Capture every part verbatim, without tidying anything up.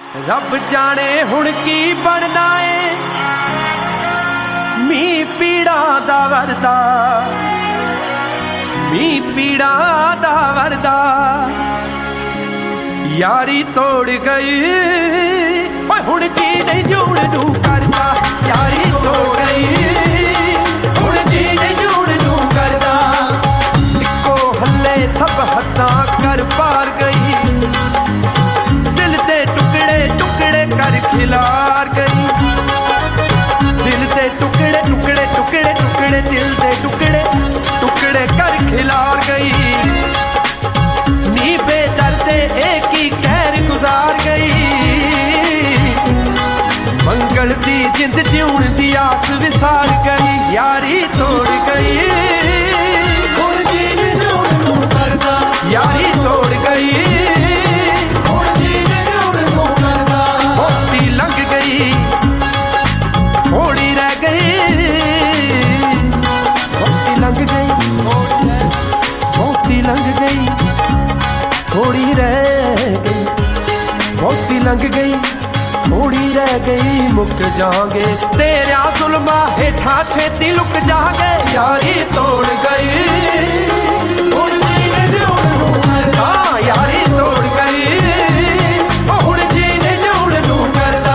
रब जाने हुण की बनना है मी पीड़ा दा वरदा मी पीड़ा दा वरदा यारी तोड़ गई ओए हुण जी नहीं जूड़ नू करदा यारी तोड़ गई हुण जी नहीं जूड़ नू करदा इको हल्ले सब हत्तां कर पार गई दिल दे टुकड़े टुकड़े कर खिलार गई दिल दे टुकड़े टुकड़े टुकड़े टुकड़े दिल दे टुकड़े टुकड़े कर खिलार गई नी बेदर्दे एक ही कहर गुजार गई मंगल दी जिंद जीउण दी आस विसार गई यारी तोड़ गई हुण जी नहीं जूड़ नू करदा यारी तोड़ गई हुण जी नहीं जूड़ नू करदा मोती लंघ गई थोड़ी रह गई मोती लंघ गई मोती लंघ गई थोड़ी रह गई मोती लंघ गई थोड़ी रह गई मुक जाओगे तेरा जुल्मा हेठा छेती लुक जाओगे यारी तोड़ गई हुण जी नहीं जूड़ नू करदा यारी तोड़ गई हुण जी नहीं जूड़ नू करदा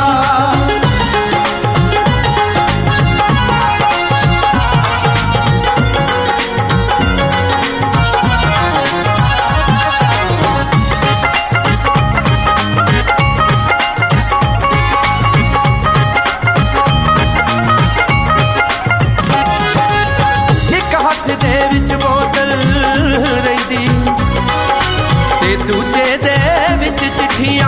दूजे दे विच चिट्ठियां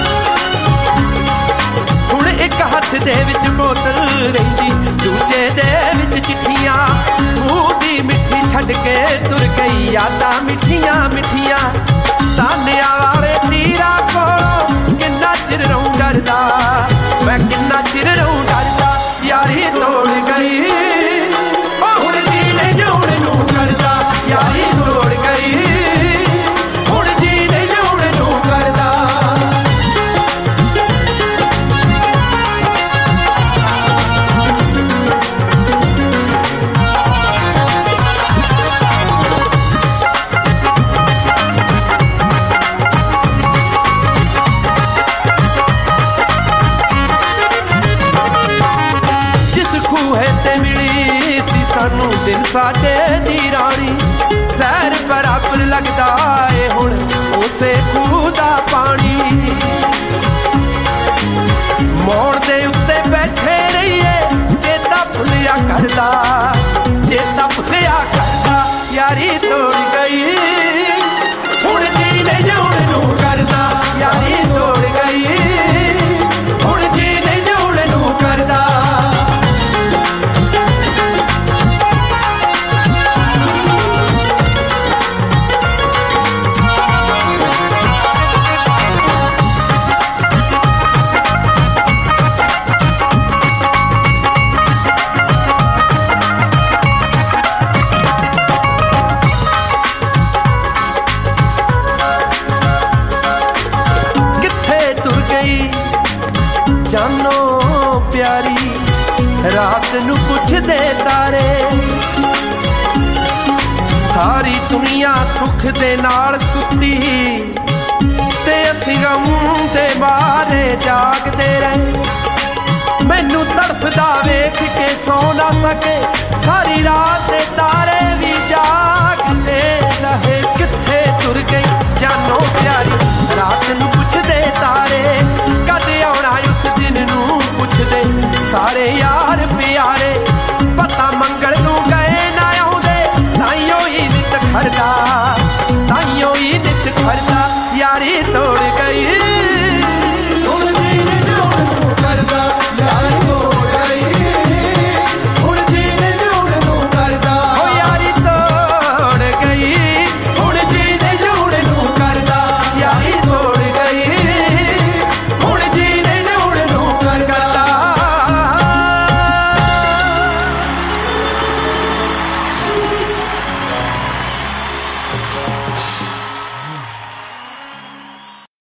हुण एक हथ दे विच बोतल रहिंदी दूजे दे विच चिट्ठियां मूंह दी मिठी छड्ड के तुर गई यादां मिठियां मिठियां सानिया वाले तीरा कोलों किन्ना चिर रहूं डरदा मैं किन्ना चिर रहूं डरदा यारी तोड़ गई ओ हुण जी नहीं जूड़ नू करदा यारी तोड़ गई सानू दिल साडे दी रानी जहर बराबर लगदा है हुण उसे खूह दा पानी मोड़ दे उत्ते बैठे रहिए चेता भुलिया करदा चेता भुलिया करदा यारी तोड़ गई हुण जी नहीं जूड़ नू करदा यारी तोड़ गई हुण जी नहीं जूड़ नू करदा जानो प्यारी रात नू पुछदे तारे सारी दुनिया सुख दे नाल सुती ते असीं गम दे बारे जागदे रहे मैनू तड़फदा वेख के सौ ना सके सारी रात